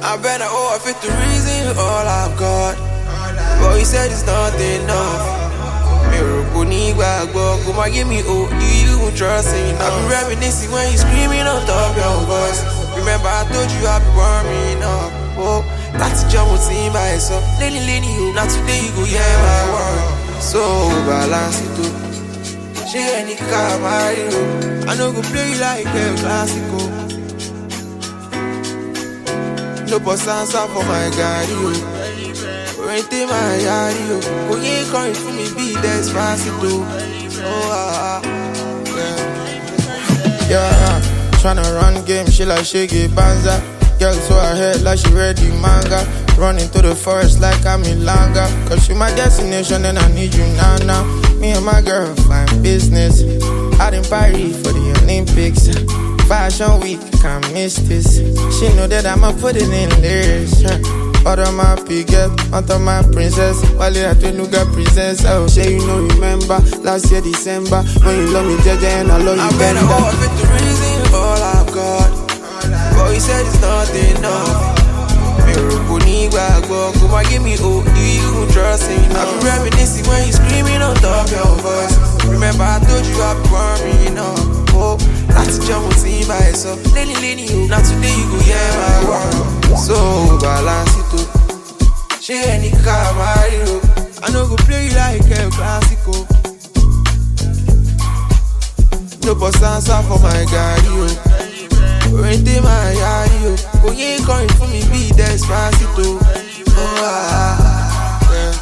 I better owe it the reason all I've got. But he said it's not enough. Miracle nigga, come on, give me do you even trust enough? I be reminiscing when you screaming on top of your voice. Remember I told you I be warming up. Oh, that's a jump team by so. Lenny, you, not today you go hear my word. So balance it too. She any car Mario. I know go play like a classical. No answer for my guy, yo. Rent my yard, yo. Go you ain't coming for me, be Despacito. Oh, yeah, tryna run game, she like Shiggy Banza. Girl so ahead like she read the manga. Running through the forest like I'm in Langa. Cause you my destination and I need you now. Me and my girl find business out in Paris for the Olympics. Fashion week, can't miss this. She know that I'ma put it in lyrics. Order my piget, onto my princess. While you have to look at princess. Oh, say you know, remember last year December when you love me, Jaja, and I love you, Bender. I better owe it the reason all I've got. But he said it's not enough. Miracle nigga, come on, give me do you even trust enough? I be reminiscing when you screaming on top of your voice. Remember I told you I be warming up. Oh, that's a jump team by so. Lenny, you, not today you go hear my word. So balance it too. She any car Mario. I know go play like a classical. No answer for my guy, yo. Rent my yard, yo. Go you ain't coming for me, be Despacito. Oh, yeah.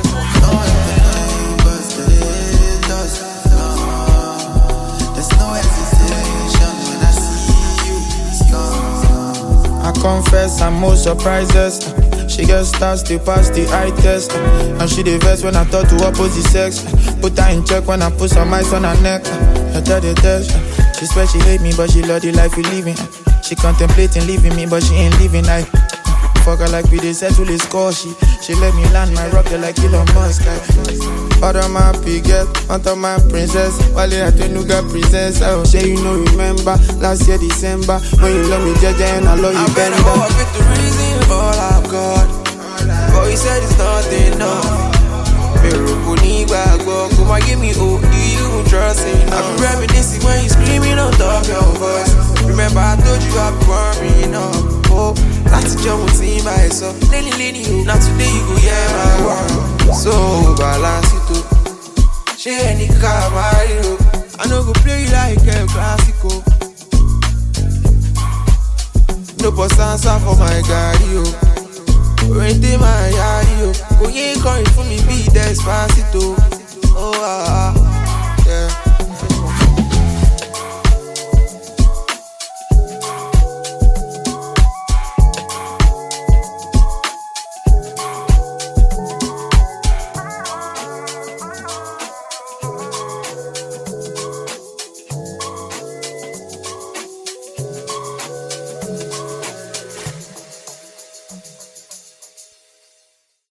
I confess I'm most surprises. She gets stars still pass the eye test. And she the verse when I thought to opposite sex. Put her in check when I put some ice on her neck. I tell the test. She swear she hate me but she love the life we living. She contemplating leaving me but she ain't living like. Fuck her like we dey settle the score. She let me land my rocket like Elon Musk. Order my piget, onto my princess. While you have to look at princess. Oh, say you know, remember last year December when you love me, Jaja, and I love you, Bender. I better owe it the reason all I've got. But he said it's not enough. Miracle nigga, come on, give me do you even trust enough? I be reminiscing when you screaming on top of your voice. Remember I told you I be warming up. Oh, that's a jump team by so. Lenny, you, not today you go hear my word. So balance it too. She any car Mario. I know go play like a classical. No answer for my guy, yo. Rent my yard, yo. Go you ain't coming for me, be Despacito.